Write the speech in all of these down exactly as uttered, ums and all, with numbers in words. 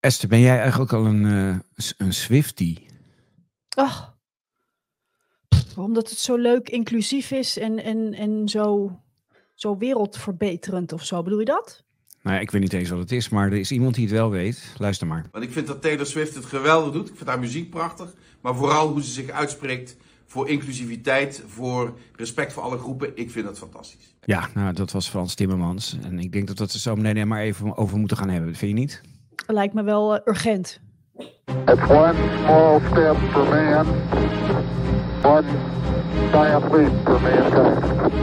Esther, ben jij eigenlijk al een, uh, een Swiftie? Ach, omdat het zo leuk inclusief is en, en, en zo, zo wereldverbeterend of zo. Bedoel je dat? Nou ja, ik weet niet eens wat het is, maar er is iemand die het wel weet. Luister maar. Want ik vind dat Taylor Swift het geweldig doet. Ik vind haar muziek prachtig. Maar vooral hoe ze zich uitspreekt voor inclusiviteit, voor respect voor alle groepen. Ik vind dat fantastisch. Ja, nou, dat was Frans Timmermans. En ik denk dat we het er zo meteen maar even over moeten gaan hebben. Vind je niet? Lijkt me wel uh, urgent. It's one small step for man, one giant leap for mankind.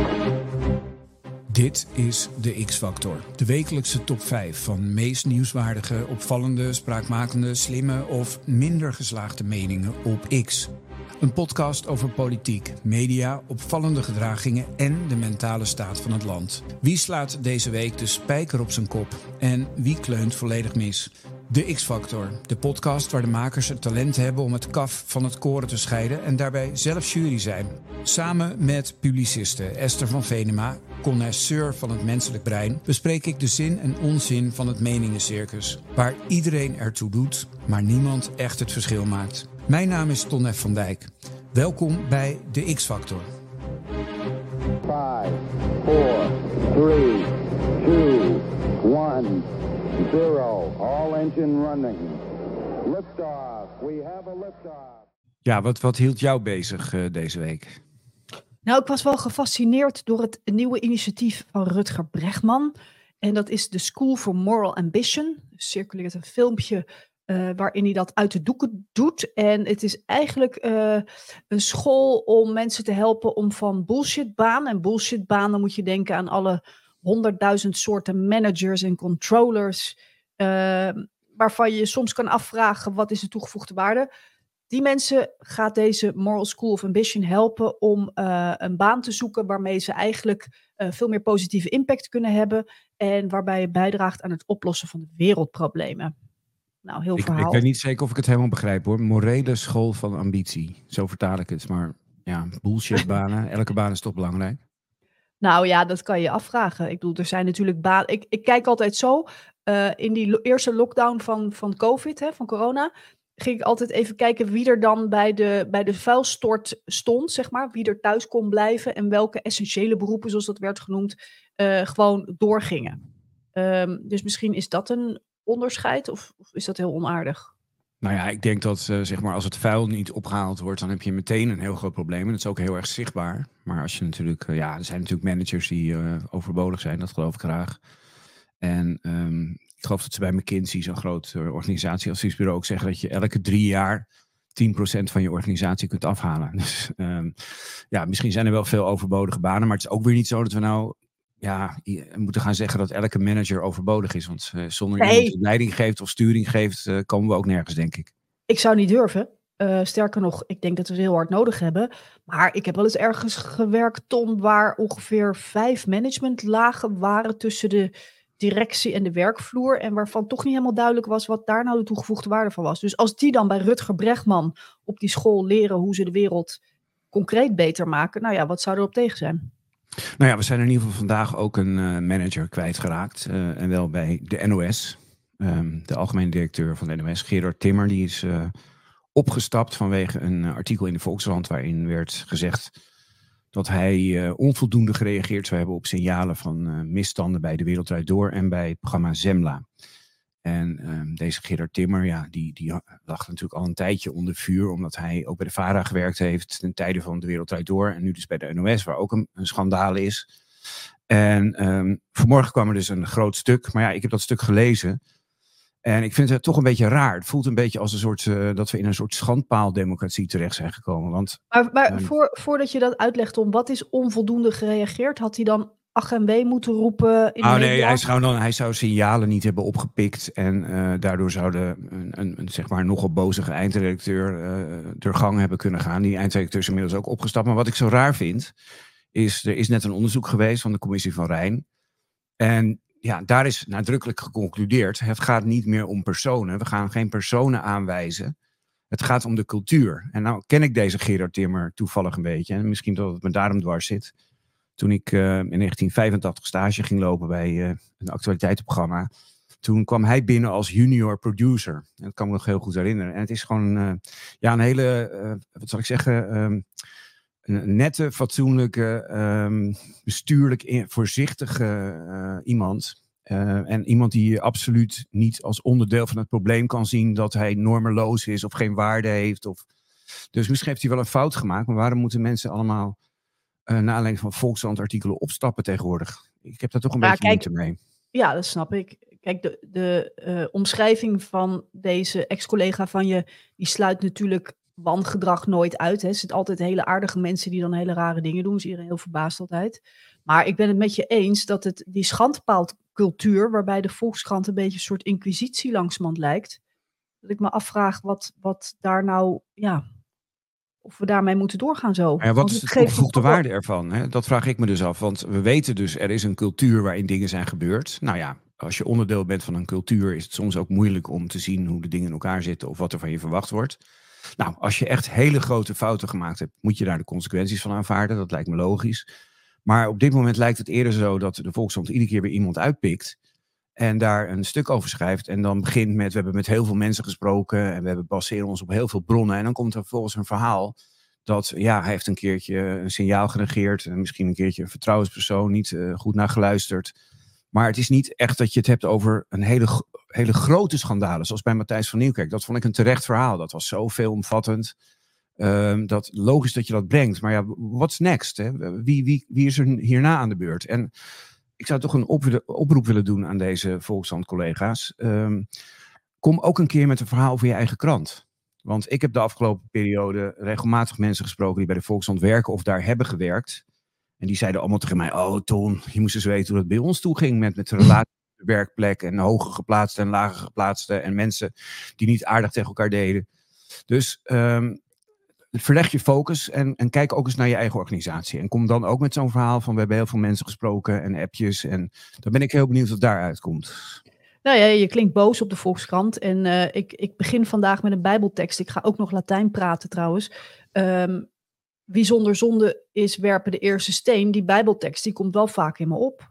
Dit is de X-Factor, de wekelijkse top vijf van meest nieuwswaardige, opvallende, spraakmakende, slimme of minder geslaagde meningen op X. Een podcast over politiek, media, opvallende gedragingen en de mentale staat van het land. Wie slaat deze week de spijker op zijn kop en wie kleunt volledig mis? De X-Factor, de podcast waar de makers het talent hebben om het kaf van het koren te scheiden en daarbij zelf jury zijn. Samen met publiciste Esther van Venema, connoisseur van het menselijk brein, bespreek ik de zin en onzin van het meningencircus, waar iedereen ertoe doet, maar niemand echt het verschil maakt. Mijn naam is Ton F. van Dijk. Welkom bij de X-Factor. Five, four, three, two, one, zero. All engine running. Liftoff. We have a liftoff. Ja, wat, wat hield jou bezig uh, deze week? Nou, ik was wel gefascineerd door het nieuwe initiatief van Rutger Bregman. En dat is de School for Moral Ambition. Er circuleert een filmpje Uh, waarin hij dat uit de doeken doet. En het is eigenlijk uh, een school om mensen te helpen om van bullshitbaan. En bullshitbaan, dan moet je denken aan alle honderdduizend soorten managers en controllers. Uh, waarvan je soms kan afvragen, wat is de toegevoegde waarde? Die mensen gaat deze Moral School of Ambition helpen om uh, een baan te zoeken waarmee ze eigenlijk uh, veel meer positieve impact kunnen hebben. En waarbij je bijdraagt aan het oplossen van de wereldproblemen. Nou, heel ik, verhaal. ik weet niet zeker of ik het helemaal begrijp hoor. Morele school van ambitie. Zo vertaal ik het. Maar ja, bullshitbanen. Elke baan is toch belangrijk? Nou ja, dat kan je afvragen. Ik bedoel, er zijn natuurlijk banen. Ik, ik kijk altijd zo. Uh, in die lo- eerste lockdown van, van COVID, hè, van corona, ging ik altijd even kijken wie er dan bij de, bij de vuilstort stond, zeg maar. Wie er thuis kon blijven en welke essentiële beroepen, zoals dat werd genoemd, uh, gewoon doorgingen. Um, dus misschien is dat een onderscheid of, of is dat heel onaardig? Nou ja, ik denk dat uh, zeg maar als het vuil niet opgehaald wordt, dan heb je meteen een heel groot probleem. En dat is ook heel erg zichtbaar. Maar als je natuurlijk, uh, ja, er zijn natuurlijk managers die uh, overbodig zijn, dat geloof ik graag. En um, ik geloof dat ze bij McKinsey, zo'n groot uh, organisatieadviesbureau, ook zeggen dat je elke drie jaar tien procent van je organisatie kunt afhalen. Dus um, ja, misschien zijn er wel veel overbodige banen, maar het is ook weer niet zo dat we nou ja, we moeten gaan zeggen dat elke manager overbodig is. Want uh, zonder nee. iemand die leiding geeft of sturing geeft, uh, komen we ook nergens, denk ik. Ik zou niet durven. Uh, sterker nog, ik denk dat we het heel hard nodig hebben. Maar ik heb wel eens ergens gewerkt, Tom, waar ongeveer vijf managementlagen waren tussen de directie en de werkvloer. En waarvan toch niet helemaal duidelijk was wat daar nou de toegevoegde waarde van was. Dus als die dan bij Rutger Bregman op die school leren hoe ze de wereld concreet beter maken. Nou ja, wat zou erop tegen zijn? Nou ja, we zijn in ieder geval vandaag ook een uh, manager kwijtgeraakt. Uh, en wel bij de N O S. Um, de algemene directeur van de N O S, Gerard Timmer, die is uh, opgestapt vanwege een uh, artikel in de Volkskrant waarin werd gezegd dat hij uh, onvoldoende gereageerd zou hebben op signalen van uh, misstanden bij De Wereld Draait Door en bij het programma Zembla. En um, deze Gerard Timmer, ja, die, die lag natuurlijk al een tijdje onder vuur, omdat hij ook bij de VARA gewerkt heeft ten tijde van De Wereld Draait Door en nu dus bij de N O S, waar ook een, een schandaal is. En um, vanmorgen kwam er dus een groot stuk, maar ja, ik heb dat stuk gelezen en ik vind het toch een beetje raar. Het voelt een beetje als een soort, uh, dat we in een soort schandpaaldemocratie terecht zijn gekomen. Want, maar maar um, voor, voordat je dat uitlegt, om wat is onvoldoende gereageerd, had hij dan ach en wee moeten roepen in oh, de nee, media? hij zou, dan, hij zou signalen niet hebben opgepikt en uh, daardoor zou de, een, een, een zeg maar nogal bozige eindredacteur uh, door gang hebben kunnen gaan. Die eindredacteur is inmiddels ook opgestapt. Maar wat ik zo raar vind, is er is net een onderzoek geweest van de commissie van Rijn. En ja, daar is nadrukkelijk geconcludeerd, het gaat niet meer om personen. We gaan geen personen aanwijzen. Het gaat om de cultuur. En nou ken ik deze Gerard Timmer toevallig een beetje. En misschien dat het me daarom dwars zit. Toen ik uh, in negentien vijfentachtig stage ging lopen bij uh, een actualiteitenprogramma, Toen kwam hij binnen als junior producer. En dat kan ik me nog heel goed herinneren. En het is gewoon uh, ja, een hele, uh, wat zal ik zeggen, um, een nette, fatsoenlijke, um, bestuurlijk in, voorzichtige uh, iemand. Uh, en iemand die absoluut niet als onderdeel van het probleem kan zien dat hij normeloos is of geen waarde heeft. Of... Dus misschien heeft hij wel een fout gemaakt, maar waarom moeten mensen allemaal uh, naar aanleiding van Volkskrant artikelen opstappen tegenwoordig? Ik heb daar toch een ja, beetje kijk, moeite mee. Ja, dat snap ik. Kijk, de, de uh, omschrijving van deze ex-collega van je, die sluit natuurlijk wangedrag nooit uit. Hè. Er zitten altijd hele aardige mensen die dan hele rare dingen doen. Dus iedereen heel verbaasd altijd. Maar ik ben het met je eens dat het die schandpaalcultuur, waarbij de Volkskrant een beetje een soort inquisitie langsmand lijkt, dat ik me afvraag wat, wat daar nou, ja, of we daarmee moeten doorgaan zo. En wat is de toegevoegde waarde ervan? Hè? Dat vraag ik me dus af. Want we weten dus, er is een cultuur waarin dingen zijn gebeurd. Nou ja, als je onderdeel bent van een cultuur, is het soms ook moeilijk om te zien hoe de dingen in elkaar zitten of wat er van je verwacht wordt. Nou, als je echt hele grote fouten gemaakt hebt, moet je daar de consequenties van aanvaarden. Dat lijkt me logisch. Maar op dit moment lijkt het eerder zo dat de Volkskrant iedere keer weer iemand uitpikt en daar een stuk over schrijft. En dan begint met, we hebben met heel veel mensen gesproken en we hebben baseren ons op heel veel bronnen. En dan komt er vervolgens een verhaal dat, ja, hij heeft een keertje een signaal genegeerd. En misschien een keertje een vertrouwenspersoon niet uh, goed naar geluisterd. Maar het is niet echt dat je het hebt over een hele, hele grote schandalen, zoals bij Matthijs van Nieuwkerk. Dat vond ik een terecht verhaal. Dat was zo veelomvattend. Uh, dat logisch dat je dat brengt. Maar ja, what's next? Hè? Wie, wie, wie is er hierna aan de beurt? En ik zou toch een op, oproep willen doen aan deze Volkskrant-collega's. Um, kom ook een keer met een verhaal over je eigen krant. Want ik heb de afgelopen periode regelmatig mensen gesproken die bij de Volkskrant werken of daar hebben gewerkt. En die zeiden allemaal tegen mij, oh Ton, je moest eens weten hoe dat bij ons toe ging met, met de relatie op de werkplek en hoger geplaatste en lager geplaatste en mensen die niet aardig tegen elkaar deden. Dus um, verleg je focus en, en kijk ook eens naar je eigen organisatie. En kom dan ook met zo'n verhaal van, we hebben heel veel mensen gesproken en appjes. En dan ben ik heel benieuwd wat daaruit komt. Nou ja, je klinkt boos op de Volkskrant. En uh, ik, ik begin vandaag met een Bijbeltekst. Ik ga ook nog Latijn praten trouwens. Um, wie zonder zonde is, werpen de eerste steen. Die Bijbeltekst die komt wel vaak in me op.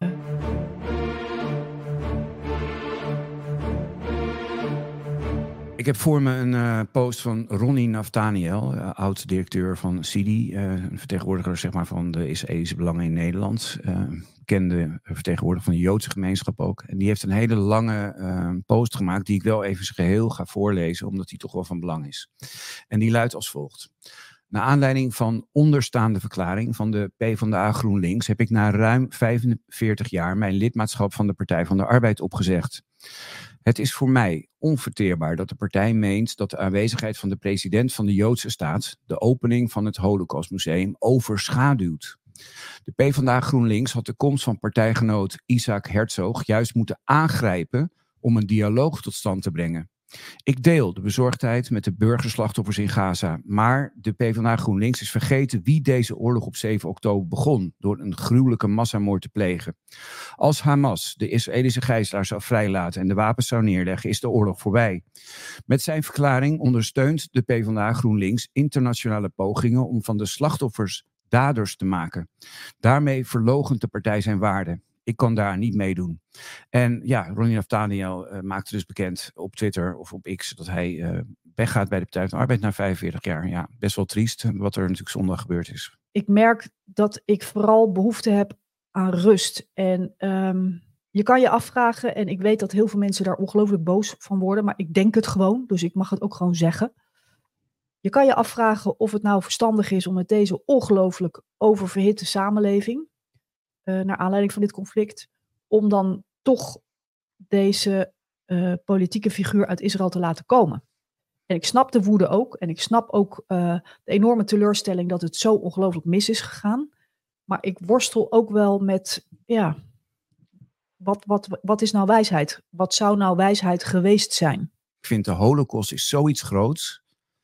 Ik heb voor me een uh, post van Ronnie Naftaniel, uh, oud-directeur van C I D I, uh, een vertegenwoordiger zeg maar, van de Israëlische Belangen in Nederland. Uh, bekende vertegenwoordiger van de Joodse gemeenschap ook. En die heeft een hele lange uh, post gemaakt die ik wel even zijn geheel ga voorlezen, omdat die toch wel van belang is. En die luidt als volgt. Naar aanleiding van onderstaande verklaring van de PvdA GroenLinks heb ik na ruim vijfenveertig jaar mijn lidmaatschap van de Partij van de Arbeid opgezegd. Het is voor mij onverteerbaar dat de partij meent dat de aanwezigheid van de president van de Joodse staat de opening van het Holocaustmuseum overschaduwt. De PvdA GroenLinks had de komst van partijgenoot Isaac Herzog juist moeten aangrijpen om een dialoog tot stand te brengen. Ik deel de bezorgdheid met de burgerslachtoffers in Gaza, maar de PvdA GroenLinks is vergeten wie deze oorlog op zeven oktober begon door een gruwelijke massamoord te plegen. Als Hamas de Israëlische gijzelaars zou vrijlaten en de wapens zou neerleggen, is de oorlog voorbij. Met zijn verklaring ondersteunt de PvdA GroenLinks internationale pogingen om van de slachtoffers daders te maken. Daarmee verloochent de partij zijn waarde. Ik kan daar niet meedoen. En ja, Ronnie Naftaniel uh, maakte dus bekend op Twitter of op X dat hij uh, weggaat bij de Partij van de Arbeid na vijfenveertig jaar. Ja, best wel triest wat er natuurlijk zondag gebeurd is. Ik merk dat ik vooral behoefte heb aan rust. En um, je kan je afvragen, en ik weet dat heel veel mensen daar ongelooflijk boos van worden, maar ik denk het gewoon, dus ik mag het ook gewoon zeggen. Je kan je afvragen of het nou verstandig is om met deze ongelooflijk oververhitte samenleving, Uh, naar aanleiding van dit conflict, om dan toch deze uh, politieke figuur uit Israël te laten komen. En ik snap de woede ook. En ik snap ook uh, de enorme teleurstelling dat het zo ongelooflijk mis is gegaan. Maar ik worstel ook wel met, ja, wat, wat, wat is nou wijsheid? Wat zou nou wijsheid geweest zijn? Ik vind de Holocaust is zoiets groots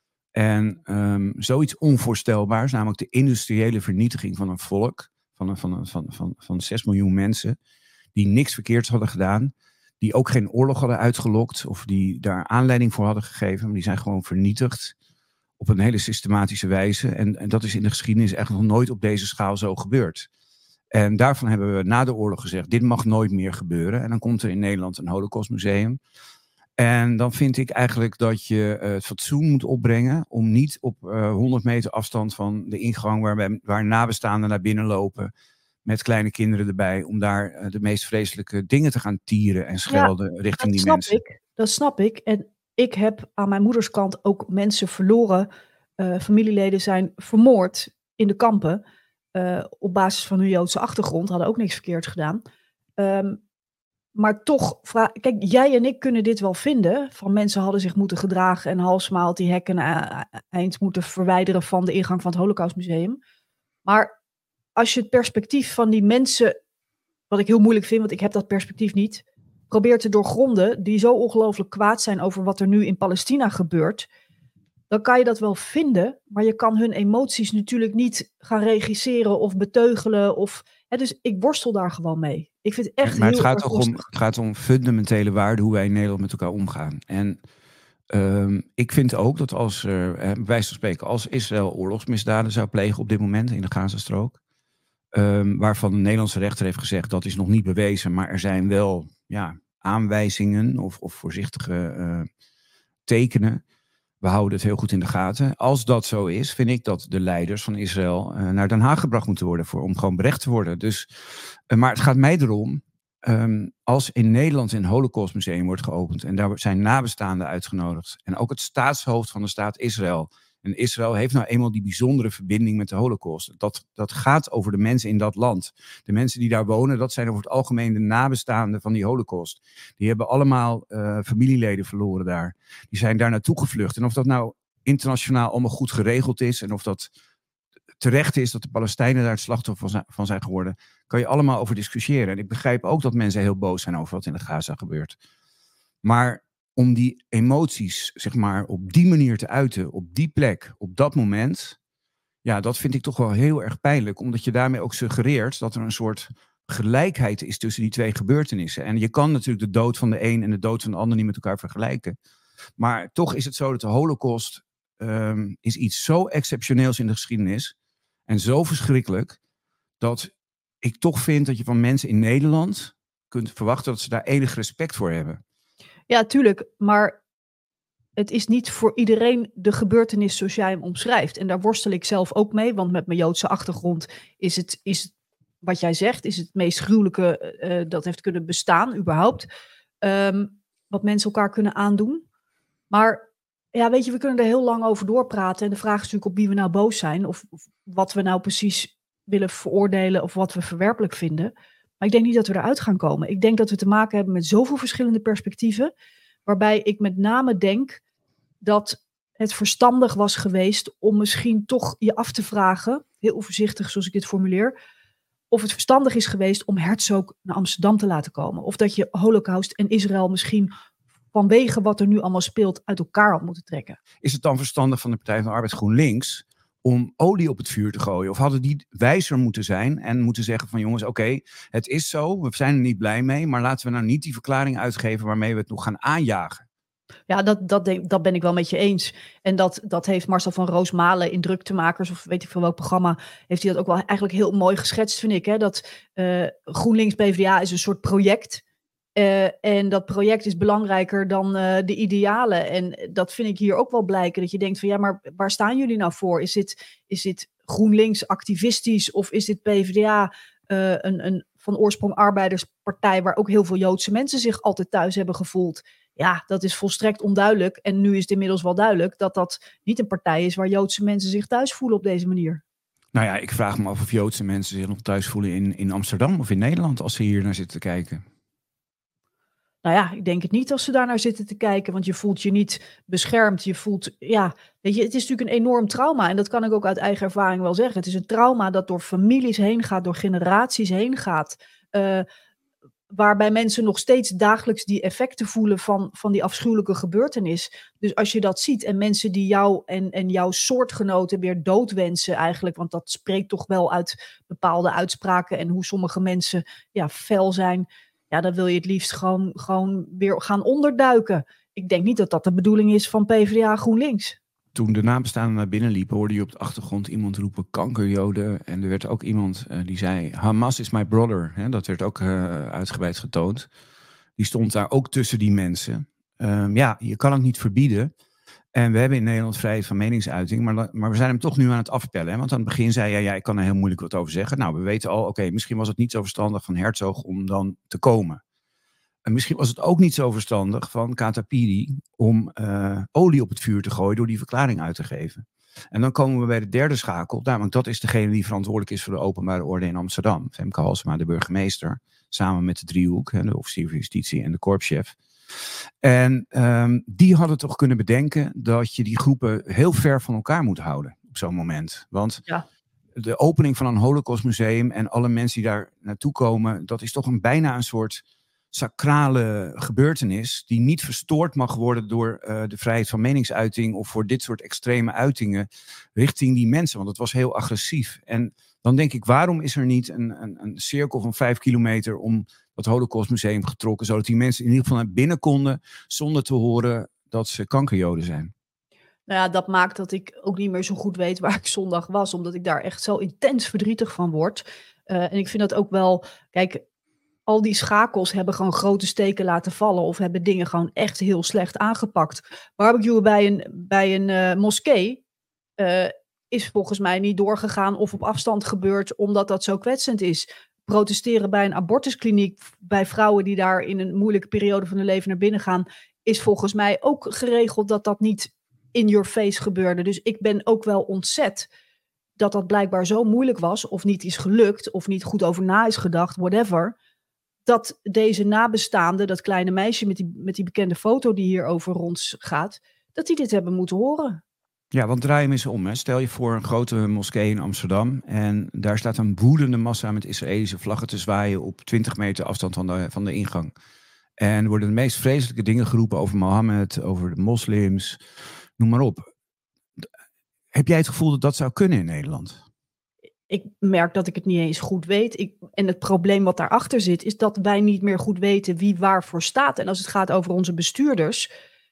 en um, zoiets onvoorstelbaars, namelijk de industriële vernietiging van een volk. Van, van, van, van, van zes miljoen mensen die niks verkeerds hadden gedaan, die ook geen oorlog hadden uitgelokt of die daar aanleiding voor hadden gegeven, maar die zijn gewoon vernietigd op een hele systematische wijze. En, en dat is in de geschiedenis echt nog nooit op deze schaal zo gebeurd. En daarvan hebben we na de oorlog gezegd, dit mag nooit meer gebeuren. En dan komt er in Nederland een Holocaustmuseum. En dan vind ik eigenlijk dat je uh, het fatsoen moet opbrengen om niet op uh, honderd meter afstand van de ingang waar, waar nabestaanden naar binnen lopen met kleine kinderen erbij, om daar uh, de meest vreselijke dingen te gaan tieren en schelden ja, richting die snap mensen. Ik, dat snap ik. En ik heb aan mijn moeders kant ook mensen verloren. Uh, familieleden zijn vermoord in de kampen. Uh, op basis van hun Joodse achtergrond. Hadden ook niks verkeerd gedaan. Um, maar toch, vraag, kijk, jij en ik kunnen dit wel vinden. Van mensen hadden zich moeten gedragen en Halsema had die hekken uh, eind moeten verwijderen van de ingang van het Holocaustmuseum. Maar als je het perspectief van die mensen, wat ik heel moeilijk vind, want ik heb dat perspectief niet, probeert te doorgronden, die zo ongelooflijk kwaad zijn over wat er nu in Palestina gebeurt, dan kan je dat wel vinden, maar je kan hun emoties natuurlijk niet gaan regisseren of beteugelen. Of, hè, dus ik worstel daar gewoon mee. Ik vind het echt maar heel het gaat erg toch lastig. om, het gaat om fundamentele waarden, hoe wij in Nederland met elkaar omgaan. En um, ik vind ook dat als, uh, bij wijze van spreken, als Israël oorlogsmisdaden zou plegen op dit moment in de Gazastrook, um, waarvan de Nederlandse rechter heeft gezegd dat is nog niet bewezen, maar er zijn wel ja, aanwijzingen of, of voorzichtige uh, tekenen. We houden het heel goed in de gaten. Als dat zo is, vind ik dat de leiders van Israël uh, naar Den Haag gebracht moeten worden voor, om gewoon berecht te worden. Dus, uh, maar het gaat mij erom, um, als in Nederland een Holocaustmuseum wordt geopend en daar zijn nabestaanden uitgenodigd en ook het staatshoofd van de staat Israël. En Israël heeft nou eenmaal die bijzondere verbinding met de Holocaust. Dat, dat gaat over de mensen in dat land. De mensen die daar wonen, dat zijn over het algemeen de nabestaanden van die Holocaust. Die hebben allemaal uh, familieleden verloren daar. Die zijn daar naartoe gevlucht. En of dat nou internationaal allemaal goed geregeld is en of dat terecht is dat de Palestijnen daar het slachtoffer van zijn, van zijn geworden, kan je allemaal over discussiëren. En ik begrijp ook dat mensen heel boos zijn over wat in de Gaza gebeurt. Maar om die emoties, zeg maar, op die manier te uiten, op die plek, op dat moment, ja, dat vind ik toch wel heel erg pijnlijk, omdat je daarmee ook suggereert dat er een soort gelijkheid is tussen die twee gebeurtenissen. En je kan natuurlijk de dood van de een en de dood van de ander niet met elkaar vergelijken. Maar toch is het zo dat de Holocaust um, is iets zo exceptioneels in de geschiedenis en zo verschrikkelijk, dat ik toch vind dat je van mensen in Nederland kunt verwachten dat ze daar enig respect voor hebben. Ja, tuurlijk, maar het is niet voor iedereen de gebeurtenis zoals jij hem omschrijft. En daar worstel ik zelf ook mee, want met mijn Joodse achtergrond is het, is het wat jij zegt, is het meest gruwelijke uh, dat heeft kunnen bestaan, überhaupt. Um, wat mensen elkaar kunnen aandoen. Maar ja, weet je, we kunnen er heel lang over doorpraten. En de vraag is natuurlijk op wie we nou boos zijn, of, of wat we nou precies willen veroordelen, of wat we verwerpelijk vinden. Maar ik denk niet dat we eruit gaan komen. Ik denk dat we te maken hebben met zoveel verschillende perspectieven, waarbij ik met name denk dat het verstandig was geweest om misschien toch je af te vragen, heel voorzichtig zoals ik dit formuleer, of het verstandig is geweest om Herzog naar Amsterdam te laten komen. Of dat je Holocaust en Israël misschien vanwege wat er nu allemaal speelt uit elkaar had moeten trekken. Is het dan verstandig van de Partij van de Arbeid GroenLinks om olie op het vuur te gooien? Of hadden die wijzer moeten zijn en moeten zeggen van jongens, oké, okay, het is zo, we zijn er niet blij mee, maar laten we nou niet die verklaring uitgeven waarmee we het nog gaan aanjagen. Ja, dat, dat, denk, dat ben ik wel met je eens. En dat, dat heeft Marcel van Roosmalen in Druktemakers, of weet ik veel welk programma, heeft hij dat ook wel eigenlijk heel mooi geschetst, vind ik. Hè? Dat uh, GroenLinks P v d A is een soort project. Uh, en dat project is belangrijker dan uh, de idealen. En dat vind ik hier ook wel blijken. Dat je denkt van ja, maar waar staan jullie nou voor? Is dit, is dit GroenLinks activistisch of is dit P v d A uh, een, een van oorsprong arbeiderspartij waar ook heel veel Joodse mensen zich altijd thuis hebben gevoeld? Ja, dat is volstrekt onduidelijk. En nu is het inmiddels wel duidelijk dat dat niet een partij is waar Joodse mensen zich thuis voelen op deze manier. Nou ja, ik vraag me af of Joodse mensen zich nog thuis voelen in, in Amsterdam of in Nederland als ze hier naar zitten te kijken. Nou ja, ik denk het niet als ze daar naar zitten te kijken, want je voelt je niet beschermd. Je voelt, ja, weet je, het is natuurlijk een enorm trauma en dat kan ik ook uit eigen ervaring wel zeggen. Het is een trauma dat door families heen gaat, door generaties heen gaat, uh, waarbij mensen nog steeds dagelijks die effecten voelen van, van die afschuwelijke gebeurtenis. Dus als je dat ziet en mensen die jou en, en jouw soortgenoten weer dood wensen eigenlijk, want dat spreekt toch wel uit bepaalde uitspraken en hoe sommige mensen ja, fel zijn. Ja, dan wil je het liefst gewoon, gewoon weer gaan onderduiken. Ik denk niet dat dat de bedoeling is van P v d A GroenLinks. toen de nabestaanden naar binnen liepen, hoorde je op de achtergrond iemand roepen kankerjoden. En er werd ook iemand uh, die zei, Hamas is my brother. Hè, dat werd ook uh, uitgebreid getoond. Die stond daar ook tussen die mensen. Um, ja, je kan het niet verbieden. En we hebben in Nederland vrijheid van meningsuiting, maar, maar we zijn hem toch nu aan het afpellen. Hè? Want aan het begin zei jij, ja, ik kan er heel moeilijk wat over zeggen. Nou, we weten al, oké, okay, misschien was het niet zo verstandig van Herzog om dan te komen. En misschien was het ook niet zo verstandig van Katapiri om uh, olie op het vuur te gooien door die verklaring uit te geven. En dan komen we bij de derde schakel, namelijk dat is degene die verantwoordelijk is voor de openbare orde in Amsterdam. Femke Halsema, de burgemeester, samen met de driehoek, hè, de officier van justitie en de korpschef. En um, die hadden toch kunnen bedenken dat je die groepen heel ver van elkaar moet houden op zo'n moment. Want ja. de opening van een Holocaustmuseum en alle mensen die daar naartoe komen, dat is toch een bijna een soort sacrale gebeurtenis die niet verstoord mag worden door uh, de vrijheid van meningsuiting of voor dit soort extreme uitingen richting die mensen. Want het was heel agressief. En dan denk ik, waarom is er niet een, een, een cirkel van vijf kilometer om dat Holocaustmuseum getrokken, zodat die mensen in ieder geval naar binnen konden zonder te horen dat ze kankerjoden zijn? Nou ja, dat maakt dat ik ook niet meer zo goed weet waar ik zondag was, omdat ik daar echt zo intens verdrietig van word. Uh, en ik vind dat ook wel, kijk, al die schakels hebben gewoon grote steken laten vallen of hebben dingen gewoon echt heel slecht aangepakt. Barbecue bij een, bij een uh, moskee uh, is volgens mij niet doorgegaan of op afstand gebeurd omdat dat zo kwetsend is. Protesteren bij een abortuskliniek bij vrouwen die daar in een moeilijke periode van hun leven naar binnen gaan, is volgens mij ook geregeld dat dat niet in your face gebeurde. Dus ik ben ook wel ontzet dat dat blijkbaar zo moeilijk was of niet is gelukt of niet goed over na is gedacht, whatever. Dat deze nabestaanden, dat kleine meisje met die, met die bekende foto die hierover rondgaat, dat die dit hebben moeten horen. Ja, want draai hem eens om. Hè. Stel je voor een grote moskee in Amsterdam en daar staat een woedende massa met Israëlische vlaggen te zwaaien op twintig meter afstand van de, van de ingang. En worden de meest vreselijke dingen geroepen over Mohammed, over de moslims, noem maar op. Heb jij het gevoel dat dat zou kunnen in Nederland? Ik merk dat ik het niet eens goed weet. Ik, en het probleem wat daarachter zit, is dat wij niet meer goed weten wie waarvoor staat. En als het gaat over onze bestuurders,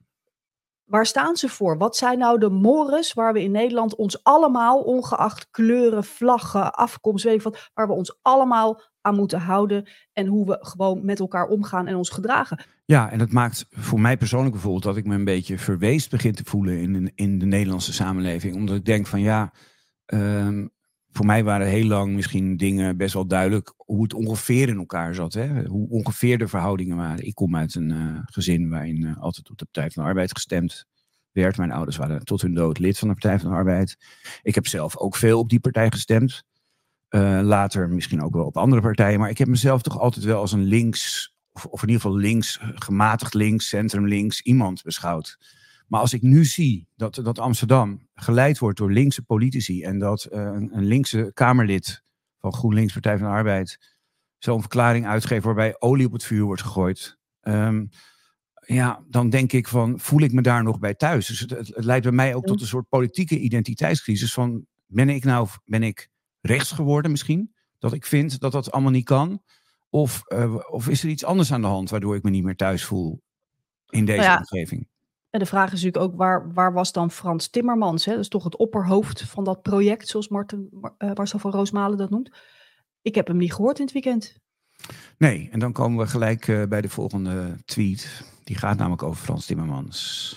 waar staan ze voor? Wat zijn nou de mores waar we in Nederland ons allemaal, ongeacht kleuren, vlaggen, afkomst, weet ik wat, waar we ons allemaal aan moeten houden en hoe we gewoon met elkaar omgaan en ons gedragen? Ja, en dat maakt voor mij persoonlijk bijvoorbeeld dat ik me een beetje verweest begin te voelen in, in de Nederlandse samenleving. Omdat ik denk van ja, um, voor mij waren heel lang misschien dingen best wel duidelijk hoe het ongeveer in elkaar zat. Hè? Hoe ongeveer de verhoudingen waren. Ik kom uit een uh, gezin waarin uh, altijd op de Partij van de Arbeid gestemd werd. Mijn ouders waren tot hun dood lid van de Partij van de Arbeid. Ik heb zelf ook veel op die partij gestemd. Uh, later misschien ook wel op andere partijen. Maar ik heb mezelf toch altijd wel als een links, of, of in ieder geval links, gematigd links, centrum links, iemand beschouwd. Maar als ik nu zie dat, dat Amsterdam geleid wordt door linkse politici en dat uh, een, een linkse Kamerlid van GroenLinks, Partij van de Arbeid, zo'n verklaring uitgeeft waarbij olie op het vuur wordt gegooid, um, ja, dan denk ik van, voel ik me daar nog bij thuis? Dus het, het, het leidt bij mij ook tot een soort politieke identiteitscrisis van, ben ik nou, ben ik rechts geworden misschien? Dat ik vind dat dat allemaal niet kan? Of, uh, of is er iets anders aan de hand waardoor ik me niet meer thuis voel in deze nou ja. omgeving? En de vraag is natuurlijk ook, waar, waar was dan Frans Timmermans? Hè? Dat is toch het opperhoofd van dat project, zoals Marten, uh, Marcel van Roosmalen dat noemt. Ik heb hem niet gehoord in het weekend. Nee, en dan komen we gelijk uh, bij de volgende tweet. Die gaat namelijk over Frans Timmermans.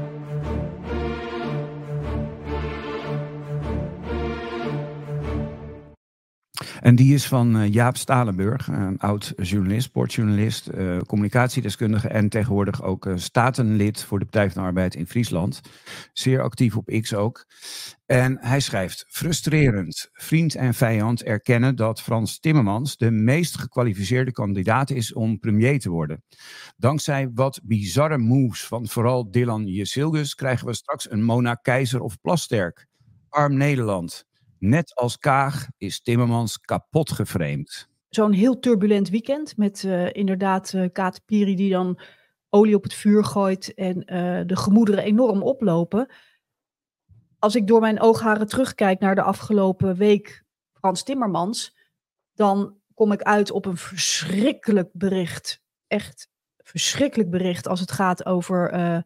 En die is van uh, Jaap Stalenburg, een oud journalist, sportjournalist, uh, communicatiedeskundige en tegenwoordig ook uh, statenlid voor de Partij van de Arbeid in Friesland. Zeer actief op X ook. En hij schrijft, frustrerend, vriend en vijand erkennen dat Frans Timmermans de meest gekwalificeerde kandidaat is om premier te worden. Dankzij wat bizarre moves van vooral Dylan Jezilgus krijgen we straks een Mona Keizer of Plasterk. Arm Nederland. Net als Kaag is Timmermans kapot geframed. Zo'n heel turbulent weekend met uh, inderdaad uh, Katapiri die dan olie op het vuur gooit en uh, de gemoederen enorm oplopen. Als ik door mijn oogharen terugkijk naar de afgelopen week Frans Timmermans, dan kom ik uit op een verschrikkelijk bericht. Echt verschrikkelijk bericht als het gaat over uh,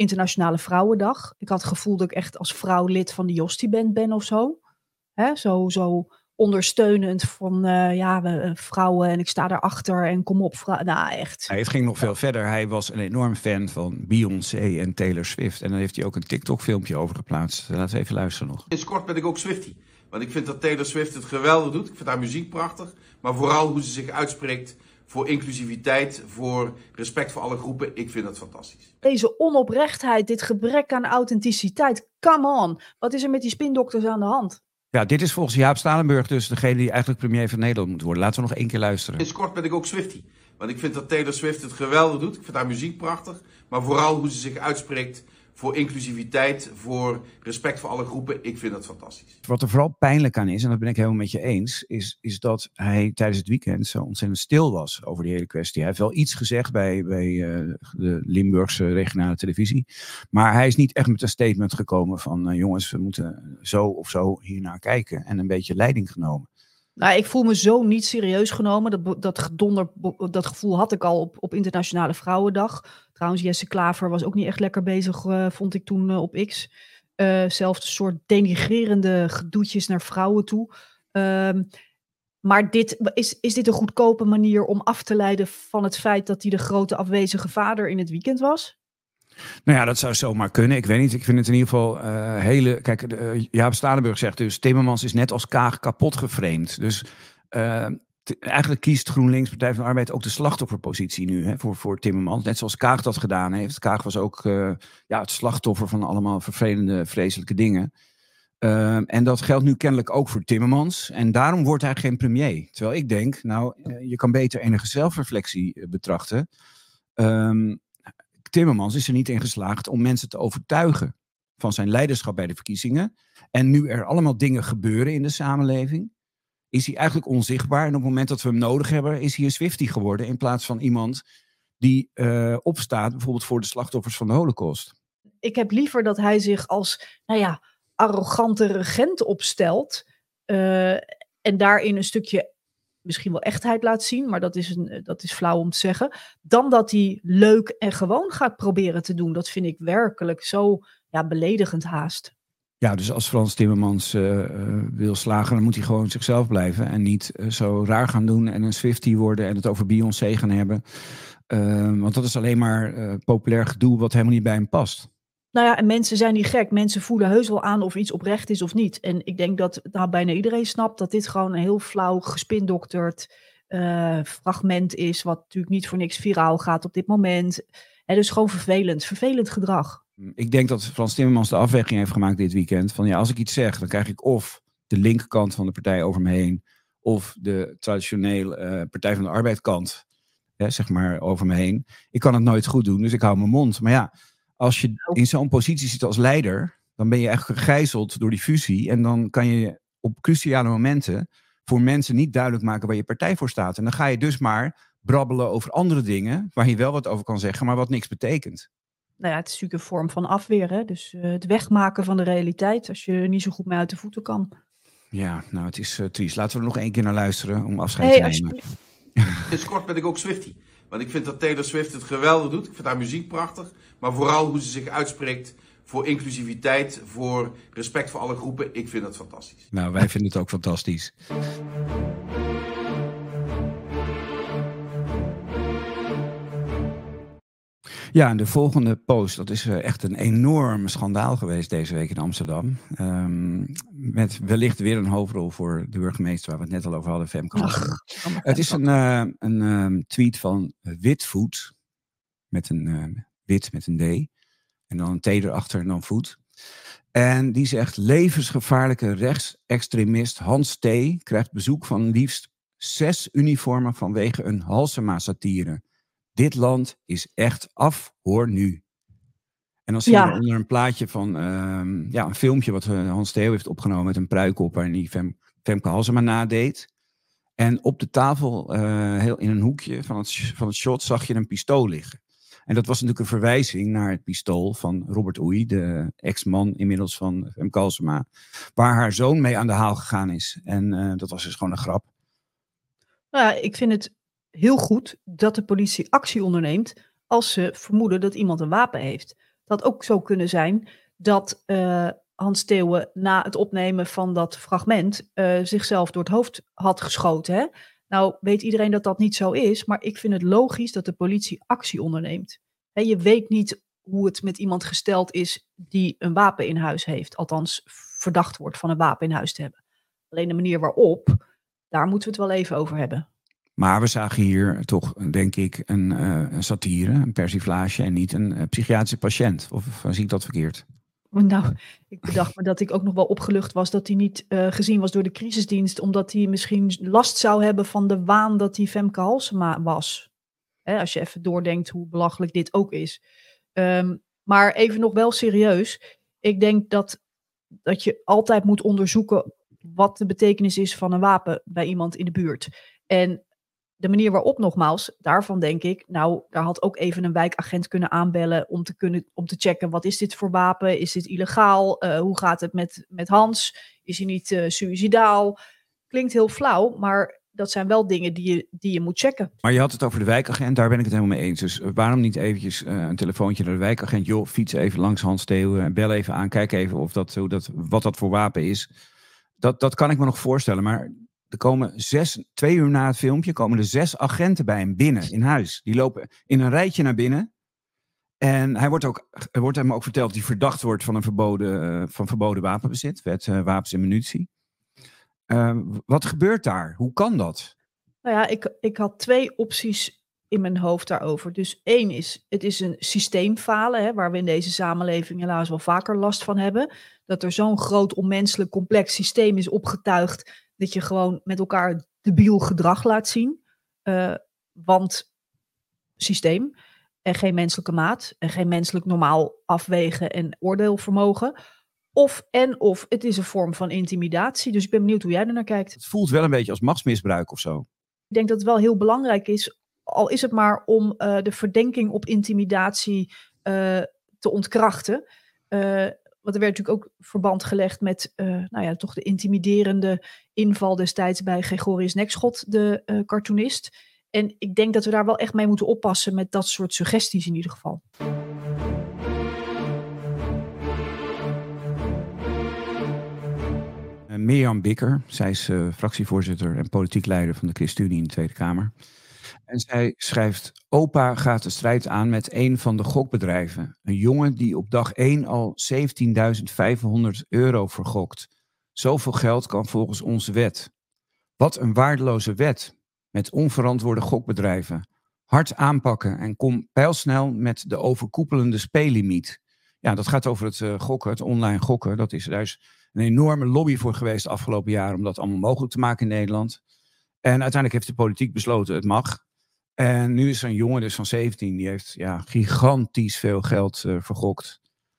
Internationale Vrouwendag. Ik had het gevoel dat ik echt als vrouw lid van de Jostie-band ben of zo. Hè, zo, zo ondersteunend van uh, ja, we, uh, vrouwen en ik sta daarachter en kom op. Vrou- nou, echt. Hij, het ging nog veel verder. Hij was een enorm fan van Beyoncé en Taylor Swift. En daar heeft hij ook een TikTok-filmpje over geplaatst. Laten we even luisteren nog. Sinds kort ben ik ook Swiftie. Want ik vind dat Taylor Swift het geweldig doet. Ik vind haar muziek prachtig. Maar vooral hoe ze zich uitspreekt voor inclusiviteit, voor respect voor alle groepen. Ik vind dat fantastisch. Deze onoprechtheid, dit gebrek aan authenticiteit. Come on. Wat is er met die spindokters aan de hand? Ja, dit is volgens Jaap Stalenburg dus degene die eigenlijk premier van Nederland moet worden. Laten we nog één keer luisteren. Sinds kort ben ik ook Swiftie. Want ik vind dat Taylor Swift het geweldig doet. Ik vind haar muziek prachtig. Maar vooral hoe ze zich uitspreekt voor inclusiviteit, voor respect voor alle groepen. Ik vind dat fantastisch. Wat er vooral pijnlijk aan is, en dat ben ik helemaal met je eens, is, is dat hij tijdens het weekend zo ontzettend stil was over die hele kwestie. Hij heeft wel iets gezegd bij, bij uh, de Limburgse regionale televisie. Maar hij is niet echt met een statement gekomen van uh, jongens, we moeten zo of zo hiernaar kijken. En een beetje leiding genomen. Nou, ik voel me zo niet serieus genomen. Dat, dat, gedonder, dat gevoel had ik al op, op Internationale Vrouwendag. Trouwens, Jesse Klaver was ook niet echt lekker bezig, uh, vond ik toen uh, op X. Uh, zelfs een soort denigrerende gedoetjes naar vrouwen toe. Um, maar dit, is, is dit een goedkope manier om af te leiden van het feit dat hij de grote afwezige vader in het weekend was? Nou ja, dat zou zomaar kunnen. Ik weet niet. Ik vind het in ieder geval uh, hele... Kijk, uh, Jaap Stalenburg zegt dus, Timmermans is net als Kaag kapot geframed. Dus uh, t- eigenlijk kiest GroenLinks, Partij van de Arbeid, ook de slachtofferpositie nu hè, voor, voor Timmermans. Net zoals Kaag dat gedaan heeft. Kaag was ook uh, ja, het slachtoffer van allemaal vervelende, vreselijke dingen. Uh, en dat geldt nu kennelijk ook voor Timmermans. En daarom wordt hij geen premier. Terwijl ik denk, nou, uh, je kan beter enige zelfreflectie uh, betrachten. Um, Timmermans is er niet in geslaagd om mensen te overtuigen van zijn leiderschap bij de verkiezingen. En nu er allemaal dingen gebeuren in de samenleving, is hij eigenlijk onzichtbaar. En op het moment dat we hem nodig hebben, is hij een Swiftie geworden in plaats van iemand die uh, opstaat bijvoorbeeld voor de slachtoffers van de Holocaust. Ik heb liever dat hij zich als, nou ja, arrogante regent opstelt uh, en daarin een stukje misschien wel echtheid laat zien, maar dat is, een, dat is flauw om te zeggen, dan dat hij leuk en gewoon gaat proberen te doen. Dat vind ik werkelijk zo ja, beledigend haast. Ja, dus als Frans Timmermans uh, uh, wil slagen, dan moet hij gewoon zichzelf blijven en niet uh, zo raar gaan doen en een Swiftie worden en het over Beyoncé gaan hebben. Uh, want dat is alleen maar uh, populair gedoe wat helemaal niet bij hem past. Nou ja, en mensen zijn niet gek. Mensen voelen heus wel aan of iets oprecht is of niet. En ik denk dat nou, bijna iedereen snapt dat dit gewoon een heel flauw gespindokterd uh, fragment is, wat natuurlijk niet voor niks viraal gaat op dit moment. En dus gewoon vervelend, vervelend gedrag. Ik denk dat Frans Timmermans de afweging heeft gemaakt dit weekend van ja, als ik iets zeg, dan krijg ik of de linkerkant van de partij over me heen, of de traditioneel uh, Partij van de Arbeid kant, hè, zeg maar, over me heen. Ik kan het nooit goed doen, dus ik hou mijn mond. Maar ja, als je in zo'n positie zit als leider, dan ben je echt gegijzeld door die fusie. En dan kan je op cruciale momenten voor mensen niet duidelijk maken waar je partij voor staat. En dan ga je dus maar brabbelen over andere dingen, waar je wel wat over kan zeggen, maar wat niks betekent. Nou ja, het is natuurlijk een vorm van afweer. Hè? Dus uh, het wegmaken van de realiteit, als je er niet zo goed mee uit de voeten kan. Ja, nou het is uh, triest. Laten we er nog één keer naar luisteren om afscheid hey, te nemen. Sinds kort ben ik ook Swiftie. Want ik vind dat Taylor Swift het geweldig doet. Ik vind haar muziek prachtig. Maar vooral hoe ze zich uitspreekt voor inclusiviteit, voor respect voor alle groepen. Ik vind dat fantastisch. Nou, wij vinden het ook fantastisch. Ja, en de volgende post, dat is uh, echt een enorm schandaal geweest deze week in Amsterdam. Um, met wellicht weer een hoofdrol voor de burgemeester waar we het net al over hadden, Femke Halsema. Het is een, uh, een um, tweet van Witvoet, met een uh, wit met een D. En dan een T erachter en dan voet. En die zegt, levensgevaarlijke rechtsextremist Hans T. krijgt bezoek van liefst zes uniformen vanwege een Halsema-satire. Dit land is echt af, hoor nu. En dan zie je ja. onder een plaatje van um, ja, een filmpje wat uh, Hans Theo heeft opgenomen met een pruik op waarin hij Fem, Femke Halsema nadeed. En op de tafel, uh, heel in een hoekje van het, van het shot, zag je een pistool liggen. En dat was natuurlijk een verwijzing naar het pistool van Robert Oey, de ex-man inmiddels van Femke Halsema, waar haar zoon mee aan de haal gegaan is. En uh, dat was dus gewoon een grap. Nou ja, ik vind het heel goed dat de politie actie onderneemt als ze vermoeden dat iemand een wapen heeft. had ook zo kunnen zijn dat uh, Hans Theeuwen na het opnemen van dat fragment uh, zichzelf door het hoofd had geschoten. Hè? Nou weet iedereen dat dat niet zo is, maar ik vind het logisch dat de politie actie onderneemt. He, je weet niet hoe het met iemand gesteld is die een wapen in huis heeft. Althans, verdacht wordt van een wapen in huis te hebben. Alleen de manier waarop, daar moeten we het wel even over hebben. Maar we zagen hier toch, denk ik, een, uh, een satire, een persiflage en niet een uh, psychiatrische patiënt. Of uh, zie ik dat verkeerd? Nou, ik bedacht me dat ik ook nog wel opgelucht was dat hij niet uh, gezien was door de crisisdienst, omdat hij misschien last zou hebben van de waan dat hij Femke Halsema was. Hè, als je even doordenkt hoe belachelijk dit ook is. Um, maar even nog wel serieus. Ik denk dat, dat je altijd moet onderzoeken wat de betekenis is van een wapen bij iemand in de buurt. En de manier waarop nogmaals, daarvan denk ik, nou, daar had ook even een wijkagent kunnen aanbellen om te, kunnen, om te checken, wat is dit voor wapen? Is dit illegaal? Uh, hoe gaat het met, met Hans? Is hij niet uh, suïcidaal? Klinkt heel flauw, maar dat zijn wel dingen die je, die je moet checken. Maar je had het over de wijkagent, daar ben ik het helemaal mee eens. Dus waarom niet eventjes uh, een telefoontje naar de wijkagent? Joh, fiets even langs Hans Theeuwen, bel even aan, kijk even of dat, hoe dat, wat dat voor wapen is. Dat, dat kan ik me nog voorstellen, maar er komen zes, twee uur na het filmpje, komen er zes agenten bij hem binnen in huis. Die lopen in een rijtje naar binnen. En hij wordt ook, er wordt hem ook verteld dat hij verdacht wordt van een verboden, uh, van verboden wapenbezit, wet uh, wapens en munitie. Uh, wat gebeurt daar? Hoe kan dat? Nou ja, ik, ik had twee opties in mijn hoofd daarover. Dus één is, het is een systeemfalen, hè, waar we in deze samenleving helaas wel vaker last van hebben. Dat er zo'n groot, onmenselijk, complex systeem is opgetuigd dat je gewoon met elkaar debiel gedrag laat zien. Uh, want systeem en geen menselijke maat en geen menselijk normaal afwegen en oordeelvermogen. Of en of het is een vorm van intimidatie. Dus ik ben benieuwd hoe jij er naar kijkt. Het voelt wel een beetje als machtsmisbruik of zo. Ik denk dat het wel heel belangrijk is, al is het maar om uh, de verdenking op intimidatie uh, te ontkrachten. Uh, Want er werd natuurlijk ook verband gelegd met uh, nou ja, toch de intimiderende inval destijds bij Gregorius Nekschot, de uh, cartoonist. En ik denk dat we daar wel echt mee moeten oppassen met dat soort suggesties in ieder geval. Uh, Mirjam Bikker, zij is uh, fractievoorzitter en politiek leider van de ChristenUnie in de Tweede Kamer. En zij schrijft, opa gaat de strijd aan met een van de gokbedrijven. Een jongen die op dag één al zeventienduizend vijfhonderd euro vergokt. Zoveel geld kan volgens onze wet. Wat een waardeloze wet met onverantwoorde gokbedrijven. Hard aanpakken en kom pijlsnel met de overkoepelende speellimiet. Ja, dat gaat over het uh, gokken, het online gokken. Dat is, daar is een enorme lobby voor geweest de afgelopen jaren om dat allemaal mogelijk te maken in Nederland. En uiteindelijk heeft de politiek besloten, het mag. En nu is er een jongen dus van zeventien, die heeft ja, gigantisch veel geld uh, vergokt.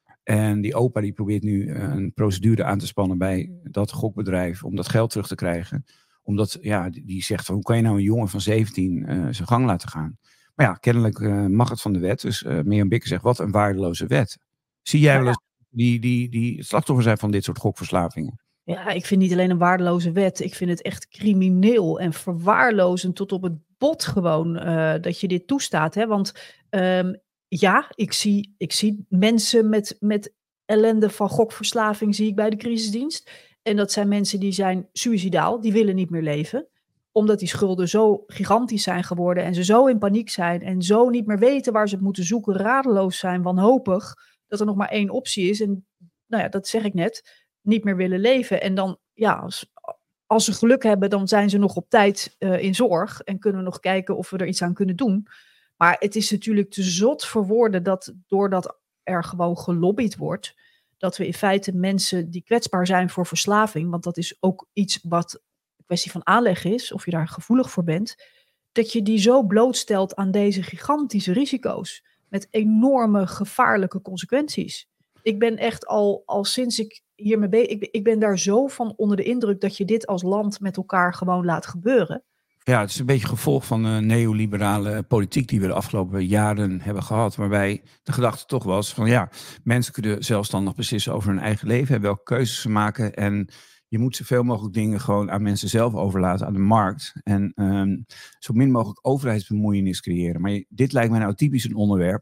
En die opa die probeert nu uh, een procedure aan te spannen bij dat gokbedrijf om dat geld terug te krijgen. Omdat, ja, die, die zegt van, hoe kan je nou een jongen van zeventien uh, zijn gang laten gaan? Maar ja, kennelijk uh, mag het van de wet. Dus uh, Mirjam Bikker zegt, wat een waardeloze wet. Zie jij wel eens die, die, die het slachtoffer zijn van dit soort gokverslavingen? Ja, ik vind niet alleen een waardeloze wet. Ik vind het echt crimineel en verwaarlozend tot op het bot gewoon uh, dat je dit toestaat. Hè? Want um, ja, ik zie, ik zie mensen met, met ellende van gokverslaving zie ik bij de crisisdienst. En dat zijn mensen die zijn suïcidaal, die willen niet meer leven. Omdat die schulden zo gigantisch zijn geworden en ze zo in paniek zijn en zo niet meer weten waar ze het moeten zoeken, radeloos zijn, wanhopig, dat er nog maar één optie is. En nou ja, dat zeg ik net, niet meer willen leven. En dan, ja, als, als ze geluk hebben, dan zijn ze nog op tijd uh, in zorg en kunnen we nog kijken of we er iets aan kunnen doen. Maar het is natuurlijk te zot voor woorden dat doordat er gewoon gelobbyd wordt, dat we in feite mensen die kwetsbaar zijn voor verslaving, want dat is ook iets wat een kwestie van aanleg is, of je daar gevoelig voor bent, dat je die zo blootstelt aan deze gigantische risico's met enorme gevaarlijke consequenties. Ik ben echt al, al sinds ik hiermee bezig ik, ik ben daar zo van onder de indruk dat je dit als land met elkaar gewoon laat gebeuren. Ja, het is een beetje gevolg van de neoliberale politiek die we de afgelopen jaren hebben gehad. Waarbij de gedachte toch was van ja, mensen kunnen zelfstandig beslissen over hun eigen leven. Welke keuzes ze maken. En je moet zoveel mogelijk dingen gewoon aan mensen zelf overlaten, aan de markt. En um, zo min mogelijk overheidsbemoeienis creëren. Maar je, dit lijkt mij nou typisch een onderwerp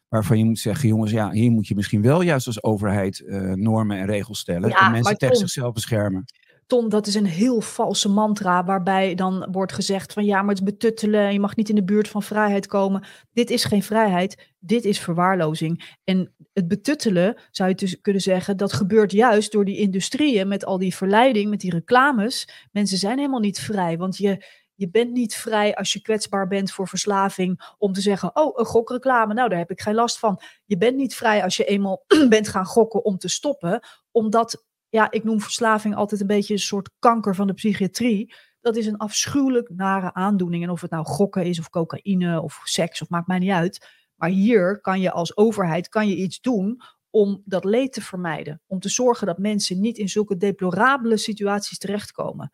waarvan je moet zeggen, jongens, ja, hier moet je misschien wel juist als overheid uh, normen en regels stellen. Ja, en mensen tegen Tom, zichzelf beschermen. Tom, dat is een heel valse mantra waarbij dan wordt gezegd van ja, maar het is betuttelen, je mag niet in de buurt van vrijheid komen. Dit is geen vrijheid, dit is verwaarlozing. En het betuttelen, zou je dus kunnen zeggen, dat gebeurt juist door die industrieën met al die verleiding, met die reclames. Mensen zijn helemaal niet vrij, want je... Je bent niet vrij als je kwetsbaar bent voor verslaving om te zeggen, oh, een gokreclame, nou daar heb ik geen last van. Je bent niet vrij als je eenmaal bent gaan gokken om te stoppen, omdat, ja, ik noem verslaving altijd een beetje een soort kanker van de psychiatrie. Dat is een afschuwelijk nare aandoening. En of het nou gokken is of cocaïne of seks, of maakt mij niet uit. Maar hier kan je als overheid kan je iets doen om dat leed te vermijden. Om te zorgen dat mensen niet in zulke deplorabele situaties terechtkomen.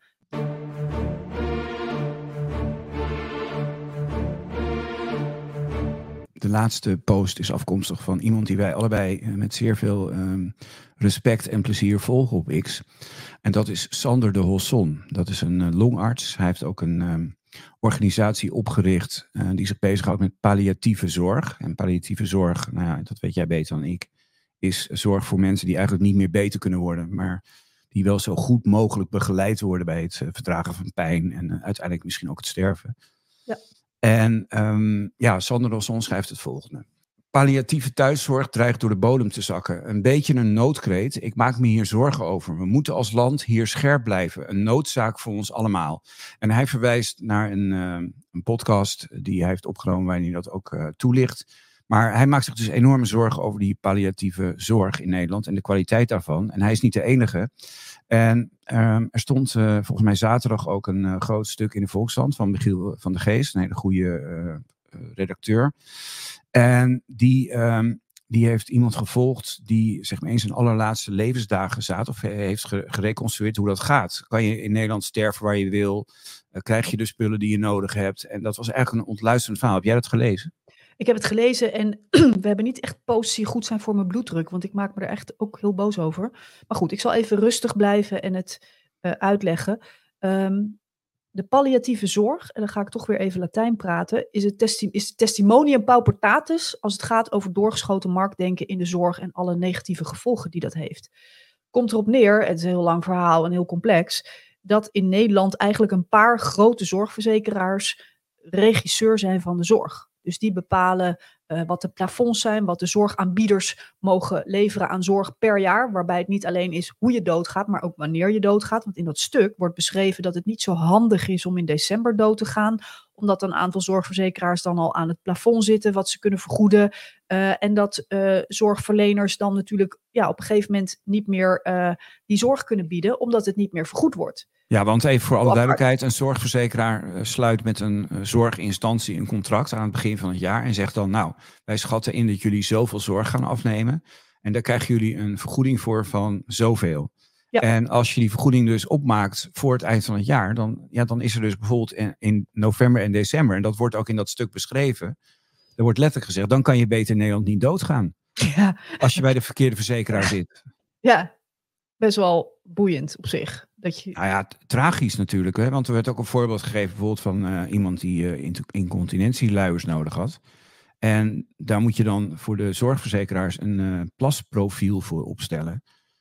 De laatste post is afkomstig van iemand die wij allebei met zeer veel um, respect en plezier volgen op X. En dat is Sander de Hosson. Dat is een uh, longarts. Hij heeft ook een um, organisatie opgericht uh, die zich bezighoudt met palliatieve zorg. En palliatieve zorg, nou ja, dat weet jij beter dan ik, is zorg voor mensen die eigenlijk niet meer beter kunnen worden, maar die wel zo goed mogelijk begeleid worden bij het uh, verdragen van pijn en uh, uiteindelijk misschien ook het sterven. Ja. En um, ja, Sander de Hosson schrijft het volgende. Palliatieve thuiszorg dreigt door de bodem te zakken. Een beetje een noodkreet. Ik maak me hier zorgen over. We moeten als land hier scherp blijven. Een noodzaak voor ons allemaal. En hij verwijst naar een, uh, een podcast die hij heeft opgenomen waarin hij dat ook uh, toelicht. Maar hij maakt zich dus enorme zorgen over die palliatieve zorg in Nederland en de kwaliteit daarvan. En hij is niet de enige. En um, er stond uh, volgens mij zaterdag ook een uh, groot stuk in de Volkskrant van Michiel van der Geest, een hele goede uh, redacteur. En die, um, die heeft iemand gevolgd die zeg maar in zijn allerlaatste levensdagen zat of heeft gereconstrueerd hoe dat gaat. Kan je in Nederland sterven waar je wil? Uh, krijg je de spullen die je nodig hebt? En dat was eigenlijk een ontluisterend verhaal. Heb jij dat gelezen? Ik heb het gelezen en we hebben niet echt posts die goed zijn voor mijn bloeddruk, want ik maak me er echt ook heel boos over. Maar goed, ik zal even rustig blijven en het uh, uitleggen. Um, de palliatieve zorg, en dan ga ik toch weer even Latijn praten, is het testi- is testimonium paupertatis als het gaat over doorgeschoten marktdenken in de zorg en alle negatieve gevolgen die dat heeft. Komt erop neer, het is een heel lang verhaal en heel complex, dat in Nederland eigenlijk een paar grote zorgverzekeraars regisseur zijn van de zorg. Dus die bepalen uh, wat de plafonds zijn, wat de zorgaanbieders mogen leveren aan zorg per jaar. Waarbij het niet alleen is hoe je doodgaat, maar ook wanneer je doodgaat. Want in dat stuk wordt beschreven dat het niet zo handig is om in december dood te gaan. Omdat een aantal zorgverzekeraars dan al aan het plafond zitten, wat ze kunnen vergoeden. Uh, en dat uh, zorgverleners dan natuurlijk ja, op een gegeven moment niet meer uh, die zorg kunnen bieden, omdat het niet meer vergoed wordt. Ja, want even voor alle duidelijkheid, een zorgverzekeraar uh, sluit met een uh, zorginstantie een contract aan het begin van het jaar en zegt dan, nou, wij schatten in dat jullie zoveel zorg gaan afnemen en daar krijgen jullie een vergoeding voor van zoveel. Ja. En als je die vergoeding dus opmaakt voor het eind van het jaar, dan, ja, dan is er dus bijvoorbeeld in, in november en december, en dat wordt ook in dat stuk beschreven, er wordt letterlijk gezegd, dan kan je beter in Nederland niet doodgaan. Ja. Als je bij de verkeerde verzekeraar zit. Ja, best wel boeiend op zich. Dat je... Nou ja, t- tragisch natuurlijk. Hè? Want er werd ook een voorbeeld gegeven bijvoorbeeld van uh, iemand die uh, int- incontinentieluiers nodig had. En daar moet je dan voor de zorgverzekeraars een uh, plasprofiel voor opstellen.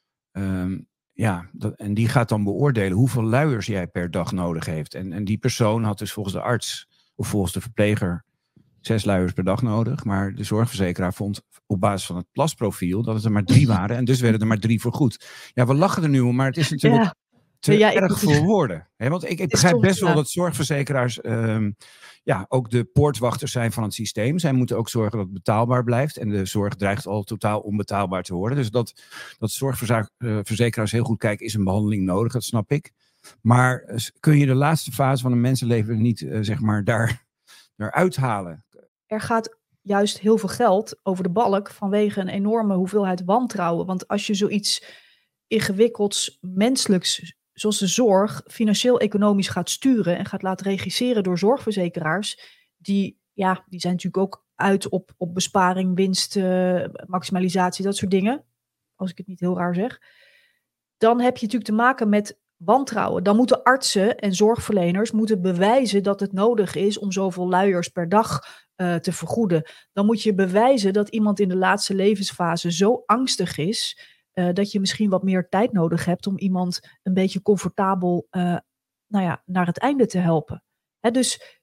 Um, ja, dat, en die gaat dan beoordelen hoeveel luiers jij per dag nodig heeft. En, en die persoon had dus volgens de arts of volgens de verpleger zes luiers per dag nodig. Maar de zorgverzekeraar vond op basis van het plasprofiel dat het er maar drie waren. En dus werden er maar drie vergoed. Ja, we lachen er nu om, maar het is natuurlijk ja. te ja, erg voor woorden. He, want ik, ik begrijp best wel dat zorgverzekeraars um, ja, ook de poortwachters zijn van het systeem. Zij moeten ook zorgen dat het betaalbaar blijft. En de zorg dreigt al totaal onbetaalbaar te worden. Dus dat, dat zorgverzekeraars heel goed kijken, is een behandeling nodig, dat snap ik. Maar kun je de laatste fase van een mensenleven niet uh, zeg maar daar, daar uithalen? Er gaat juist heel veel geld over de balk vanwege een enorme hoeveelheid wantrouwen. Want als je zoiets ingewikkelds, menselijks, zoals de zorg, financieel-economisch gaat sturen en gaat laten regisseren door zorgverzekeraars, die, ja, die zijn natuurlijk ook uit op, op besparing, winst, uh, maximalisatie, dat soort dingen. Als ik het niet heel raar zeg. Dan heb je natuurlijk te maken met wantrouwen. Dan moeten artsen en zorgverleners moeten bewijzen dat het nodig is om zoveel luiers per dag uh, te vergoeden. Dan moet je bewijzen dat iemand in de laatste levensfase zo angstig is uh, dat je misschien wat meer tijd nodig hebt om iemand een beetje comfortabel uh, nou ja, naar het einde te helpen. Hè, dus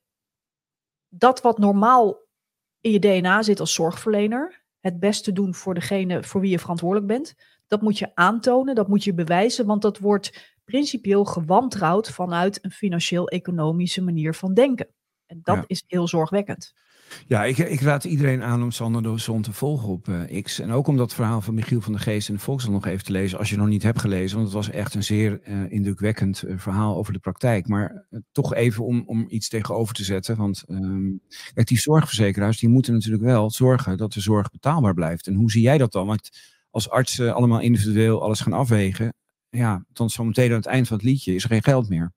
dat wat normaal in je D N A zit als zorgverlener, het beste doen voor degene voor wie je verantwoordelijk bent, dat moet je aantonen, dat moet je bewijzen, want dat wordt principieel gewantrouwd vanuit een financieel-economische manier van denken. En dat ja. is heel zorgwekkend. Ja, ik, ik raad iedereen aan om Sander de Zon te volgen op uh, X. En ook om dat verhaal van Michiel van der Geest in de Volkskrant nog even te lezen, als je het nog niet hebt gelezen. Want het was echt een zeer uh, indrukwekkend uh, verhaal over de praktijk. Maar uh, toch even om, om iets tegenover te zetten. Want um, kijk, die zorgverzekeraars die moeten natuurlijk wel zorgen dat de zorg betaalbaar blijft. En hoe zie jij dat dan? Want als artsen allemaal individueel alles gaan afwegen, ja, dan zometeen aan het eind van het liedje is er geen geld meer.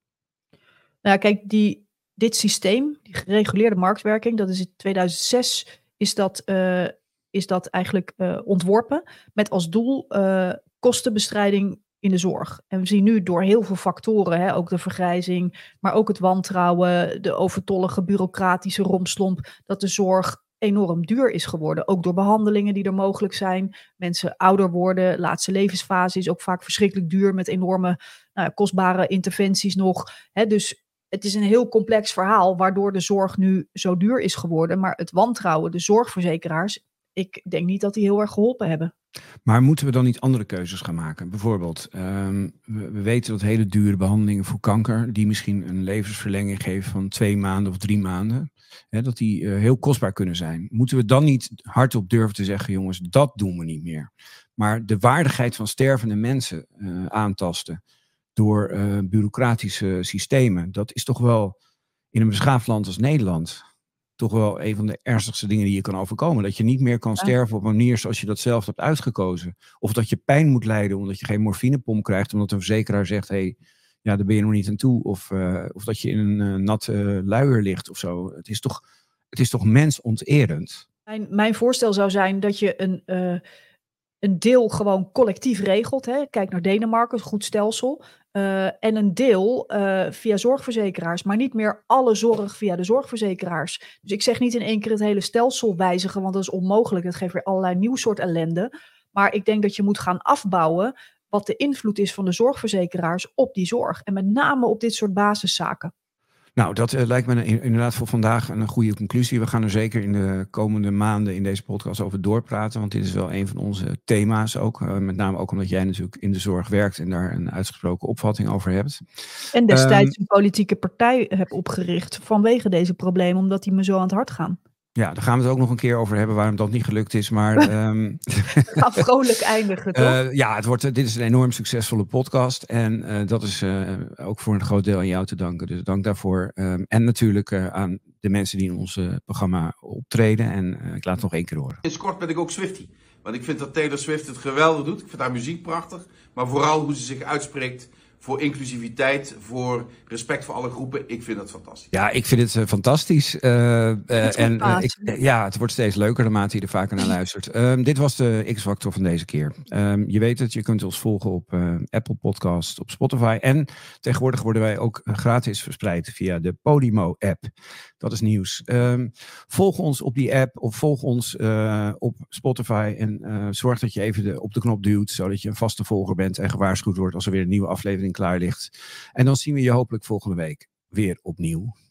Nou, kijk, die, dit systeem, die gereguleerde marktwerking, dat is in tweeduizend zes is dat, uh, is dat eigenlijk uh, ontworpen met als doel uh, kostenbestrijding in de zorg. En we zien nu door heel veel factoren, hè, ook de vergrijzing, maar ook het wantrouwen, de overtollige bureaucratische rompslomp, dat de zorg enorm duur is geworden. Ook door behandelingen die er mogelijk zijn. Mensen ouder worden, laatste levensfase is ook vaak verschrikkelijk duur met enorme nou, kostbare interventies nog. Hè, dus het is een heel complex verhaal waardoor de zorg nu zo duur is geworden. Maar het wantrouwen, de zorgverzekeraars, ik denk niet dat die heel erg geholpen hebben. Maar moeten we dan niet andere keuzes gaan maken? Bijvoorbeeld, um, we, we weten dat hele dure behandelingen voor kanker, die misschien een levensverlenging geven van twee maanden of drie maanden, hè, dat die uh, heel kostbaar kunnen zijn. Moeten we dan niet hardop durven te zeggen, jongens, dat doen we niet meer. Maar de waardigheid van stervende mensen uh, aantasten door uh, bureaucratische systemen, dat is toch wel in een beschaafd land als Nederland toch wel een van de ernstigste dingen die je kan overkomen. Dat je niet meer kan sterven op een manier zoals je dat zelf hebt uitgekozen. Of dat je pijn moet lijden omdat je geen morfinepomp krijgt, omdat een verzekeraar zegt, hé, hey, ja, daar ben je nog niet aan toe. Of, uh, of dat je in een uh, nat uh, luier ligt of zo. Het is toch, het is toch mensonterend? Mijn, mijn voorstel zou zijn dat je een, uh, een deel gewoon collectief regelt. Hè? Kijk naar Denemarken, een goed stelsel. Uh, en een deel uh, via zorgverzekeraars, maar niet meer alle zorg via de zorgverzekeraars. Dus ik zeg niet in één keer het hele stelsel wijzigen, want dat is onmogelijk. Dat geeft weer allerlei nieuw soort ellende. Maar ik denk dat je moet gaan afbouwen wat de invloed is van de zorgverzekeraars op die zorg. En met name op dit soort basiszaken. Nou, dat uh, lijkt me inderdaad voor vandaag een goede conclusie. We gaan er zeker in de komende maanden in deze podcast over doorpraten. Want dit is wel een van onze thema's ook. Uh, met name ook omdat jij natuurlijk in de zorg werkt en daar een uitgesproken opvatting over hebt. En destijds um, een politieke partij heb opgericht vanwege deze problemen, omdat die me zo aan het hart gaan. Ja, daar gaan we het ook nog een keer over hebben waarom dat niet gelukt is. Maar um, ga vrolijk eindigen, toch? Uh, ja, het wordt, dit is een enorm succesvolle podcast. En uh, dat is uh, ook voor een groot deel aan jou te danken. Dus dank daarvoor. Um, en natuurlijk uh, aan de mensen die in ons uh, programma optreden. En uh, ik laat het nog één keer horen. Sinds kort ben ik ook Swiftie. Want ik vind dat Taylor Swift het geweldig doet. Ik vind haar muziek prachtig. Maar vooral hoe ze zich uitspreekt voor inclusiviteit, voor respect voor alle groepen. Ik vind dat fantastisch. Ja, ik vind het uh, fantastisch. Uh, uh, en uh, ik, uh, ja, het wordt steeds leuker naarmate je er vaker naar luistert. Um, dit was de X-Factor van deze keer. Um, je weet het, je kunt ons volgen op uh, Apple Podcast, op Spotify. En tegenwoordig worden wij ook gratis verspreid via de Podimo-app. Dat is nieuws. Um, volg ons op die app of volg ons uh, op Spotify. En uh, zorg dat je even de, op de knop duwt, zodat je een vaste volger bent en gewaarschuwd wordt als er weer een nieuwe aflevering klaar ligt. En dan zien we je hopelijk volgende week weer opnieuw.